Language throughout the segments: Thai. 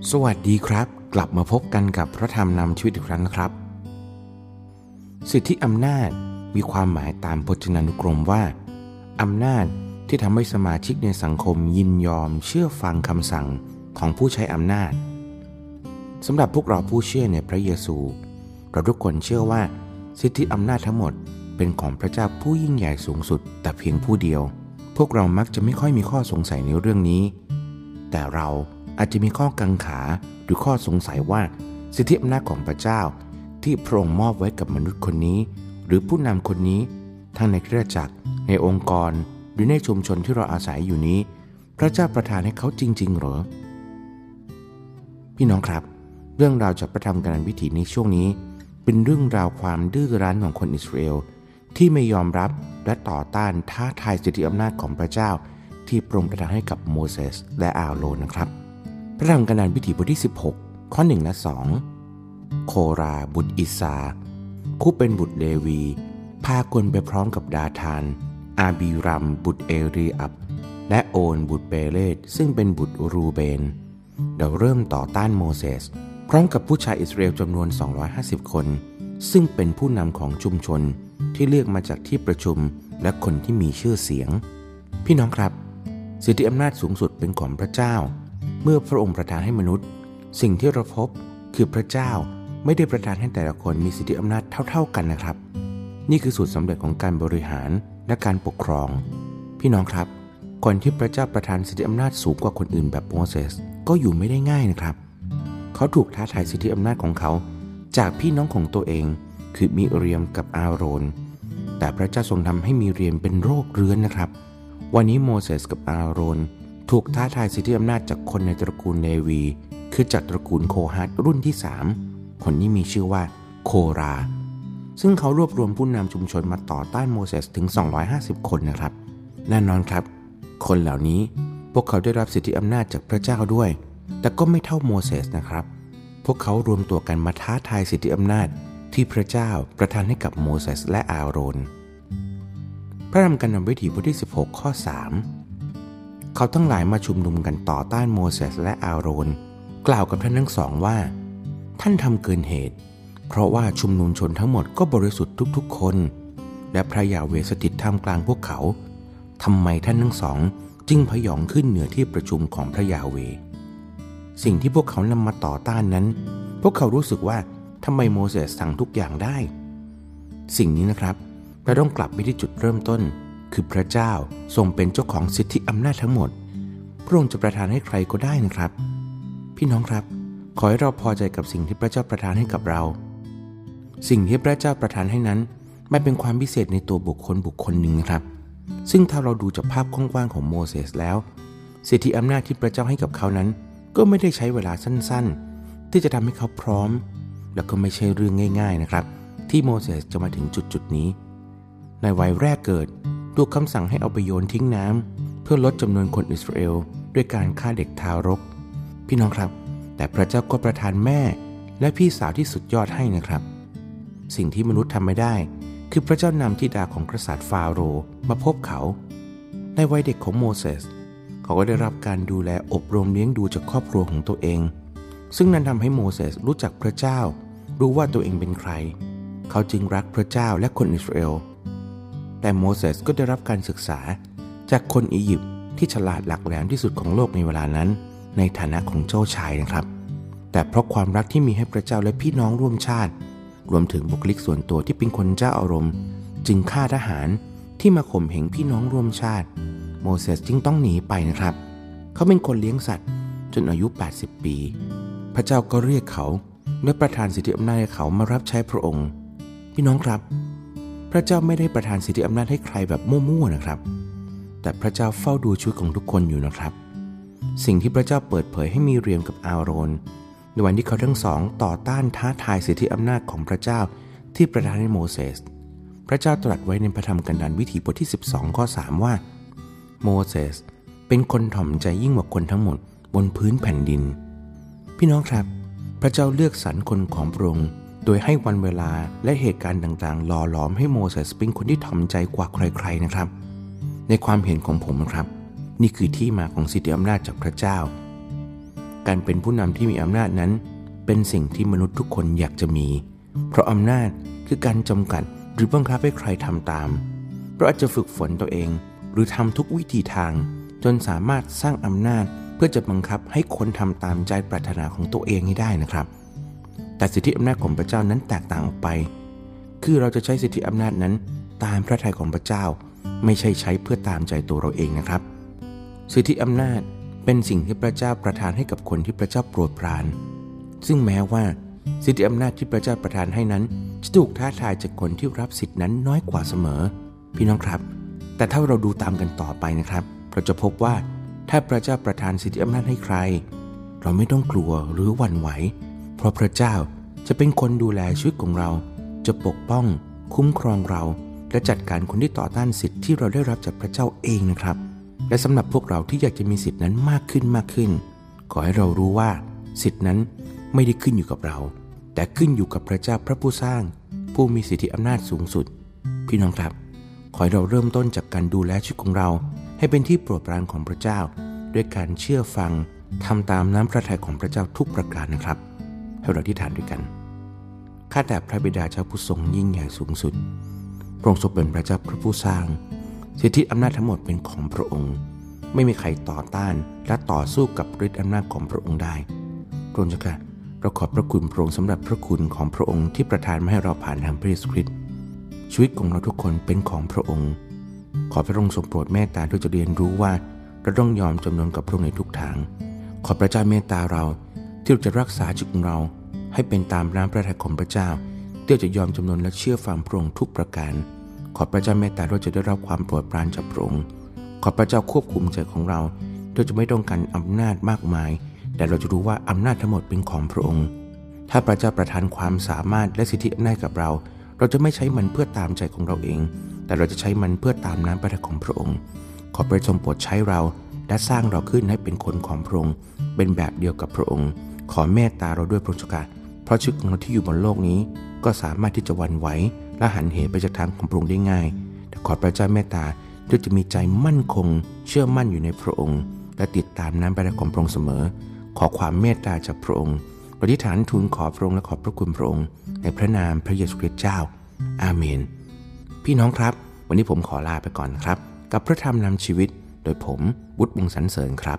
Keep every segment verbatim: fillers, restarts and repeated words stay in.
สวัสดีครับกลับมาพบกันกับพระธรรมนำชีวิตอีกครั้งนะครับสิทธิอำนาจมีความหมายตามพจนานุกรมว่าอำนาจที่ทำให้สมาชิกในสังคมยินยอมเชื่อฟังคำสั่งของผู้ใช้อำนาจสำหรับพวกเราผู้เชื่อในพระเยซูเราทุกคนเชื่อว่าสิทธิอำนาจทั้งหมดเป็นของพระเจ้าผู้ยิ่งใหญ่สูงสุดแต่เพียงผู้เดียวพวกเรามักจะไม่ค่อยมีข้อสงสัยในเรื่องนี้แต่เราอาจจะมีข้อกังขาหรือข้อสงสัยว่าสิทธิอำนาจของพระเจ้าที่พระองค์มอบไว้กับมนุษย์คนนี้หรือผู้นำคนนี้ทั้งในคริสตจักรในองค์กรหรือในชุมชนที่เราอาศัยอยู่นี้พระเจ้าประทานให้เขาจริงๆหรอพี่น้องครับเรื่องราวจากพระธรรมกาลวิถีในช่วงนี้เป็นเรื่องราวความดื้อรั้นของคนอิสราเอลที่ไม่ยอมรับและต่อต้านท้าทายสิทธิอำนาจของพระเจ้าที่พระองค์ประทานให้กับโมเสสและอาโรนนะครับพระธรรมกาลวิถีบทที่สิบหกข้อหนึ่งและสองโคราบุตรอิสาผู้เป็นบุตรเลวีพาคนไปพร้อมกับดาธานอาบีรัมบุตรเอรีอับและโอนบุตรเปเลตซึ่งเป็นบุตรรูเบนเราเริ่มต่อต้านโมเสสพร้อมกับผู้ชายอิสราเอลจำนวนสองร้อยห้าสิบคนซึ่งเป็นผู้นำของชุมชนที่เลือกมาจากที่ประชุมและคนที่มีชื่อเสียงพี่น้องครับสิทธิอำนาจสูงสุดเป็นของพระเจ้าเมื่อพระองค์ประทานให้มนุษย์สิ่งที่เราพบคือพระเจ้าไม่ได้ประทานให้แต่ละคนมีสิทธิอำนาจเท่าๆกันนะครับนี่คือสูตรสำเร็จของการบริหารและการปกครองพี่น้องครับคนที่พระเจ้าประทานสิทธิอำนาจสูงกว่าคนอื่นแบบโมเสสก็อยู่ไม่ได้ง่ายนะครับเขาถูกท้าทายสิทธิอำนาจของเขาจากพี่น้องของตัวเองคือมิเรียมกับอาโรนแต่พระเจ้าทรงทำให้มิเรียมเป็นโรคเรื้อนนะครับวันนี้โมเสสกับอาโรนถูกท้าทายสิทธิอำนาจจากคนในตระกูลเลวีคือจากตระกูลโคฮัตรุ่นที่สามคนนี้มีชื่อว่าโคราซึ่งเขารวบรวมผู้นำชุมชนมาต่อต้านโมเสสถึงสองร้อยห้าสิบคนนะครับแน่นอนครับคนเหล่านี้พวกเขาได้รับสิทธิอำนาจจากพระเจ้าด้วยแต่ก็ไม่เท่าโมเสสนะครับพวกเขารวมตัวกันมาท้าทายสิทธิอำนาจที่พระเจ้าประทานให้กับโมเสสและอาโรนพระธรรมกาลนำวิถีบทที่สิบหกข้อสามเขาทั้งหลายมาชุมนุมกันต่อต้านโมเสสและอาโรนกล่าวกับท่านทั้งสองว่าท่านทำเกินเหตุเพราะว่าชุมนุมชนทั้งหมดก็บริสุทธิ์ทุกๆคนและพระยาเวห์สถิตท่ามกลางพวกเขาทำไมท่านทั้งสองจึงพยองขึ้นเหนือที่ประชุมของพระยาเวห์สิ่งที่พวกเขานำมาต่อต้านนั้นพวกเขารู้สึกว่าทำไมโมเสสสั่งทุกอย่างได้สิ่งนี้นะครับเราต้องกลับไปที่จุดเริ่มต้นคือพระเจ้าทรงเป็นเจ้าของสิทธิอำนาจทั้งหมดพระองค์จะประทานให้ใครก็ได้นะครับพี่น้องครับขอให้เราพอใจกับสิ่งที่พระเจ้าประทานให้กับเราสิ่งที่พระเจ้าประทานให้นั้นไม่เป็นความพิเศษในตัวบุคคลบุคคลหนึ่งนะครับซึ่งถ้าเราดูจากภาพกว้างๆของโมเสสแล้วสิทธิอำนาจที่พระเจ้าให้กับเขานั้นก็ไม่ได้ใช้เวลาสั้นๆที่จะทำให้เขาพร้อมแล้วก็ไม่ใช่เรื่องง่ายๆนะครับที่โมเสสจะมาถึงจุดๆนี้ในวัยแรกเกิดถูกคำสั่งให้เอาไปโยนทิ้งน้ำเพื่อลดจำนวนคนอิสราเอลด้วยการฆ่าเด็กทารกพี่น้องครับแต่พระเจ้าก็ประทานแม่และพี่สาวที่สุดยอดให้นะครับสิ่งที่มนุษย์ทำไม่ได้คือพระเจ้านำธิดาของกษัตริย์ฟาโรห์มาพบเขาในวัยเด็กของโมเสสเขาก็ได้รับการดูแลอบรมเลี้ยงดูจากครอบครัวของตัวเองซึ่งนั้นทำให้โมเสสรู้จักพระเจ้ารู้ว่าตัวเองเป็นใครเขาจึงรักพระเจ้าและคนอิสราเอลแต่โมเสสก็ได้รับการศึกษาจากคนอียิปต์ที่ฉลาดหลักแหลมที่สุดของโลกในเวลานั้นในฐานะของเจ้าชายนะครับแต่เพราะความรักที่มีให้พระเจ้าและพี่น้องร่วมชาติรวมถึงบุคลิกส่วนตัวที่เป็นคนเจ้าอารมณ์จึงฆ่าทหารที่มาข่มเหงพี่น้องร่วมชาติโมเสสจึงต้องหนีไปนะครับเขาเป็นคนเลี้ยงสัตว์จนอายุแปดสิบปีพระเจ้าก็เรียกเขาและประทานสิทธิอำนาจให้เขามารับใช้พระองค์พี่น้องครับพระเจ้าไม่ได้ประทานสิทธิอำนาจให้ใครแบบมั่วๆนะครับแต่พระเจ้าเฝ้าดูชีวิตของทุกคนอยู่นะครับสิ่งที่พระเจ้าเปิดเผยให้มีเรียมกับอาโรนในวันที่เขาทั้งสองต่อต้านท้าทายสิทธิอำนาจของพระเจ้าที่ประทานให้โมเสสพระเจ้าตรัสไว้ในพระธรรมกันดารวิถีบทที่สิบสองข้อสามว่าโมเสสเป็นคนถ่อมใจยิ่งกว่าคนทั้งหมดบนพื้นแผ่นดินพี่น้องครับพระเจ้าเลือกสรรคนของพระองค์โดยให้วันเวลาและเหตุการณ์ต่างๆหล่อหลอมให้โมเสสเป็นคนที่ถ่อมใจกว่าใครๆนะครับในความเห็นของผมนะครับนี่คือที่มาของสิทธิอำนาจจากพระเจ้าการเป็นผู้นำที่มีอำนาจนั้นเป็นสิ่งที่มนุษย์ทุกคนอยากจะมีเพราะอำนาจคือการจำกัดหรือบังคับให้ใครทำตามเราอาจจะฝึกฝนตัวเองหรือทำทุกวิธีทางจนสามารถสร้างอำนาจเพื่อจะบังคับให้คนทำตามใจปรารถนาของตัวเองให้ได้นะครับแต่สิทธิอำนาจของพระเจ้านั้นแตกต่างออกไปคือเราจะใช้สิทธิอำนาจนั้นตามพระทัยของพระเจ้าไม่ใช่ใช้เพื่อตามใจตัวเราเองนะครับสิทธิอำนาจเป็นสิ่งที่พระเจ้าประทานให้กับคนที่พระเจ้าโปรดปรานซึ่งแม้ว่าสิทธิอำนาจที่พระเจ้าประทานให้นั้นจะถูกท้าทายจากคนที่รับสิทธินั้นน้อยกว่าเสมอพี่น้องครับแต่ถ้าเราดูตามกันต่อไปนะครับเราจะพบว่าถ้าพระเจ้าประทานสิทธิอำนาจให้ใครเราไม่ต้องกลัวหรือหวั่นไหวเพราะพระเจ้าจะเป็นคนดูแลชีวิตของเราจะปกป้องคุ้มครองเราและจัดการคนที่ต่อต้านสิทธิที่เราได้รับจากพระเจ้าเองนะครับและสำหรับพวกเราที่อยากจะมีสิทธินั้นมากขึ้นมากขึ้นขอให้เรารู้ว่าสิทธินั้นไม่ได้ขึ้นอยู่กับเราแต่ขึ้นอยู่กับพระเจ้าพระผู้สร้างผู้มีสิทธิอำนาจสูงสุดพี่น้องครับขอให้เราเริ่มต้นจากการดูแลชีวิตของเราให้เป็นที่โปรดปรานของพระเจ้าด้วยการเชื่อฟังทำตามน้ำพระทัยของพระเจ้าทุกประการนะครับให้เราอธิษฐานด้วยกันข้าแต่พระบิดาเจ้าผู้ทรงยิ่งใหญ่สูงสุดพระองค์ทรงเป็นพระเจ้าพระผู้สร้างสิทธิอำนาจทั้งหมดเป็นของพระองค์ไม่มีใครต่อต้านและต่อสู้กับฤทธิ์อำนาจของพระองค์ได้พระองค์เจ้าค่ะเราขอบพระคุณพระองค์สำหรับพระคุณของพระองค์ที่ประทานมาให้เราผ่านทางพระเยซูคริสต์ชีวิตของเราทุกคนเป็นของพระองค์ขอพระองค์ทรงโปรดเมตตาด้วยจะเรียนรู้ว่าเราต้องยอมจำนนกับพระองค์ในทุกทางขอพระเจ้าเมตตาเราที่เราจะรักษาชีวิตของเราให้เป็นตามน้ำพระทัยของพระเจ้าที่เราจะยอมจำนนและเชื่อฟังพระองค์ทุกประการขอพระเจ้าเมตตาเราจะได้รับความโปรดปรานจากพระองค์ขอพระเจ้าควบคุมใจของเราเราจะไม่ต้องการอำนาจมากมายแต่เราจะรู้ว่าอำนาจทั้งหมดเป็นของพระองค์ถ้าพระเจ้าประทานความสามารถและสิทธิอำนาจกับเราเราจะไม่ใช้มันเพื่อตามใจของเราเองแต่เราจะใช้มันเพื่อตามน้ำพระทัยของพระองค์ขอพระทรงโปรดใช้เราและสร้างเราขึ้นให้เป็นคนของพระองค์เป็นแบบเดียวกับพระองค์ขอเมตตาเราด้วยพระเจ้าเพราะชีวิตของเราที่อยู่บนโลกนี้ก็สามารถที่จะหวั่นไหวและหันเหไปจากทางของพระองค์ได้ง่ายแต่ขอพระเจ้าเมตตาด้วยจะมีใจมั่นคงเชื่อมั่นอยู่ในพระองค์และติดตามน้ำพระทัยของพระองค์เสมอขอความเมตตาจากพระองค์อธิษฐานทูลขอพระองค์และขอบพระคุณพระองค์ในพระนามพระเยซูคริสต์เจ้าอาเมนพี่น้องครับวันนี้ผมขอลาไปก่อนครับกับพระธรรมนำชีวิตโดยผมวุฒิวงศ์สรรเสริญครับ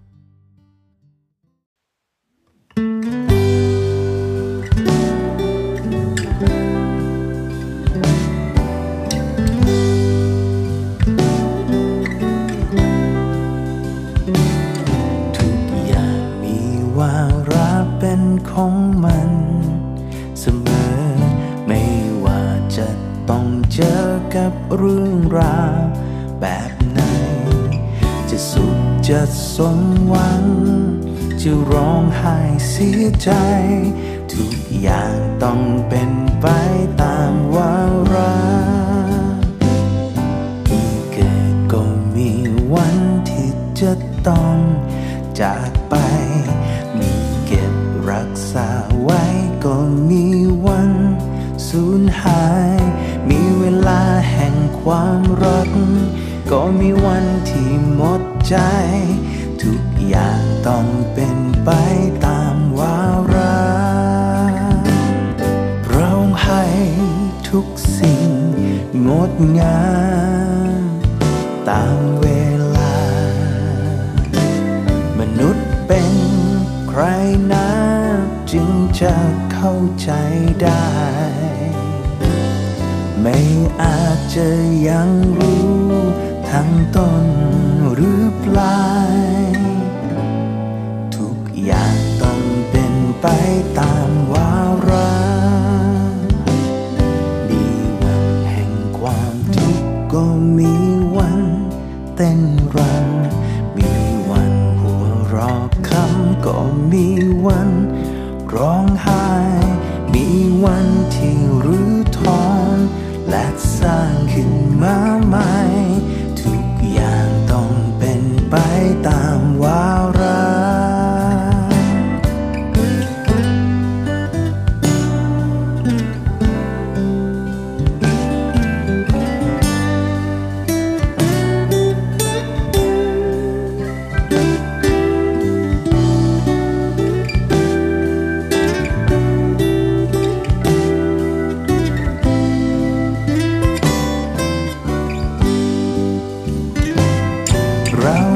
ทุกอย่างมีวาระเป็นของมันเสมอไม่ว่าจะต้องเจอกับเรื่องราวแบบไหนจะสุขจะสมหวังจะร้องไห้เสียใจทุกอย่างต้องเป็นไปตามวาระมีเกิดก็มีวันที่จะต้องจากไปมีเก็บรักษาไว้ก็มีวันสูญหายมีเวลาแห่งความรักก็มีวันที่หมดใจทุกอย่างต้องเป็นไปตามวาระพระองค์ให้ทุกสิ่งงดงามตามเวลามนุษย์เป็นใครนะจึงจะเข้าใจได้ไม่อาจจะยังรู้ทั้งต้นหรือปลายทุกอย่างต้องเป็นไปตามวาระมีวันแห่งความทุกข์ก็มีวันเต้นรำมีวันหัวเราะคำก็มีวันร้องไห้มีวันที่รื้อถอนและสร้างขึ้นมาใหม่ทุกอย่างต้องเป็นไปตามวาระ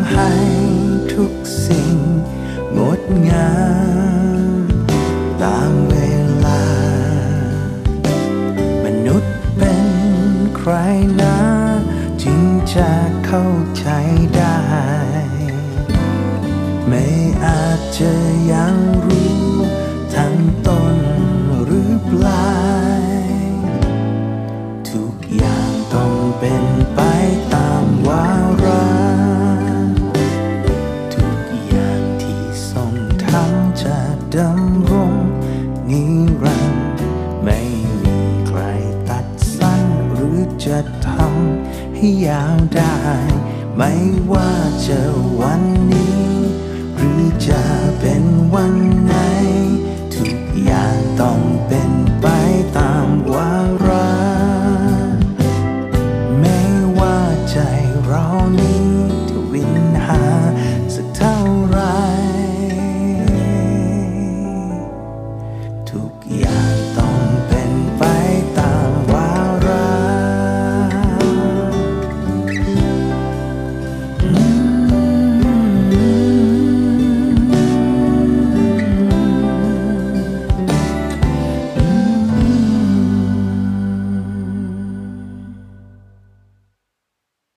ให้ทุกสิ่งงดงามตามเวลามนุษย์เป็นใครนะจึงจะเข้าใจได้ไม่อาจจะยังรู้ทั้งต้นหรือปลายทุกอย่างต้องเป็นไปตามวาระทุกอย่างที่ทรงทำจะดำรงนิรันดร์ไม่มีใครตัดสั้นหรือจะทำให้ยาวได้ไม่ว่าจะวันนี้หรือจะเป็นวันไหนทุกอย่างต้องเป็นไปตามวาระแม้ว่าใจเรานี้จะวินหาสักเท่าไรทุกอย่าง